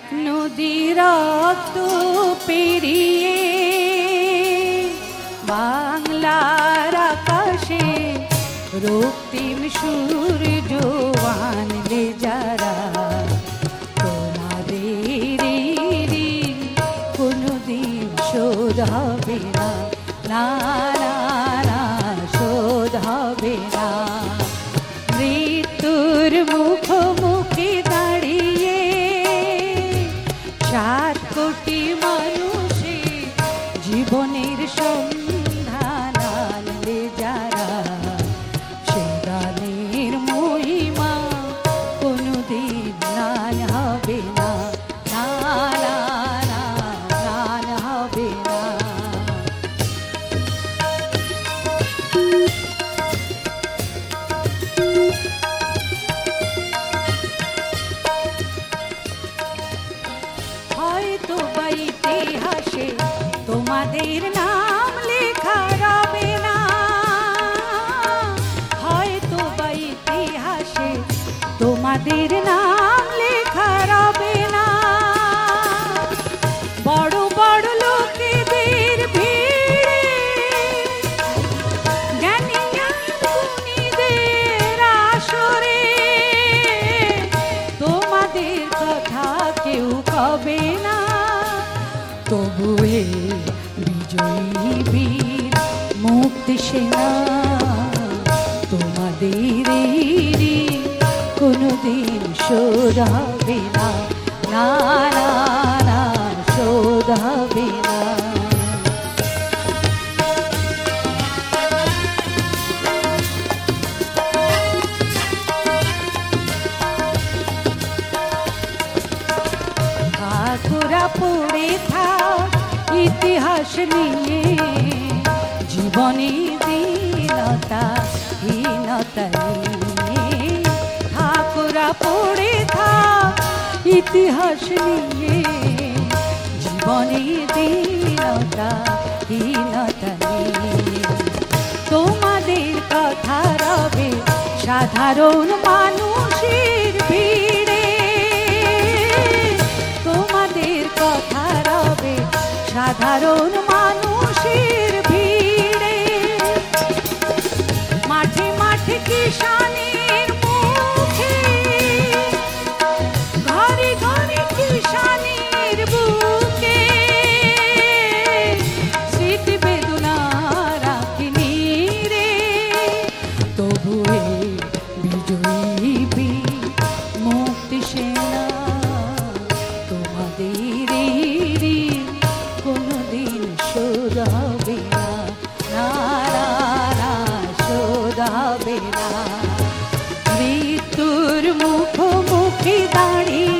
নদীর রক্ত পেরিয়ে বাংলার আকাশে রক্তিম সূর্য আনলে যারা, তোমাদের কোনদিন শোধ হবে না, না না না শোধ হবে না। মৃত্যুর মুখোমুখি দাঁড়িয়ে 7 কোটি মানুষের জীবনের সন্ধান আনলে যারা, সে গানের মহিমা কোনদিন নান হবে না, না না না নান হবে না। হয়তো বা ইতিহাসে তোমাদের নাম লেখা রবে না, হয়তো বা ইতিহাসে তোমাদের নাম লেখা রবে না। বড় বড় লোকেদের ভিড়ে জ্ঞানী গুণীদের আসরে তোমাদের কথা কেউ কবে না। তবু হে বিজয়ী বীর মুক্তি সেনা, তোমাদের কোনদিন শোধ হবে না, না না না শোধ হবে না। ঠাকুরা পড়ে থাক ইতিহাস নিয়ে, জীবনী দীনতা হীনতা নিয়ে। ঠাকুরা পড়ে থাক ইতিহাস নিয়ে, জীবনী দীনতা হীনতা নিয়ে। তোমাদের কথা রবে সাধারণ মানুষের ভিড়ে, তোমাদের কথা রবে সাধারণ মানুষের ভিড়ে। মাঠে মাঠে কিষানের মুখে, ঘরে ঘরে কিষানের বুকে, স্মৃতি বেদনা রাখিনি রে। তবু বিজয়ী বীর মুক্তি সেনা, তোমাদের কোনদিন শোধ হবে না, না না না শোধ হবে না। মৃত্যুর মুখোমুখি দাঁড়িয়ে